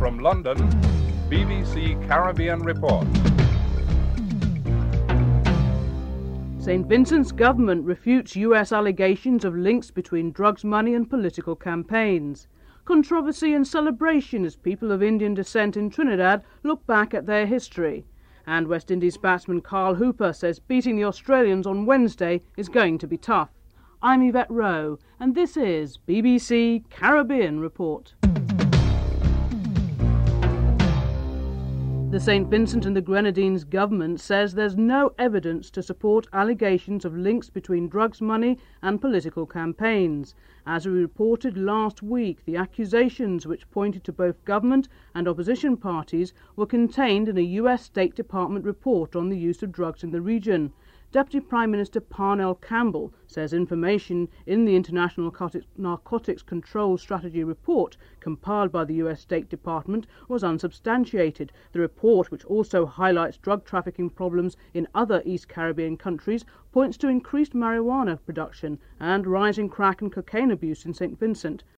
From London, BBC Caribbean Report. St. Vincent's government refutes US allegations of links between drugs money and political campaigns. Controversy and celebration as people of Indian descent in Trinidad look back at their history. And West Indies batsman Carl Hooper says beating the Australians on Wednesday is going to be tough. I'm Yvette Rowe, and this is BBC Caribbean Report. The St. Vincent and the Grenadines government says there's no evidence to support allegations of links between drugs money and political campaigns. As we reported last week, the accusations, which pointed to both government and opposition parties, were contained in a US State Department report on the use of drugs in the region. Deputy Prime Minister Parnell Campbell says information in the International Narcotics Control Strategy report compiled by the US State Department was unsubstantiated. The report, which also highlights drug trafficking problems in other East Caribbean countries, points to increased marijuana production and rising crack and cocaine abuse in St. Vincent.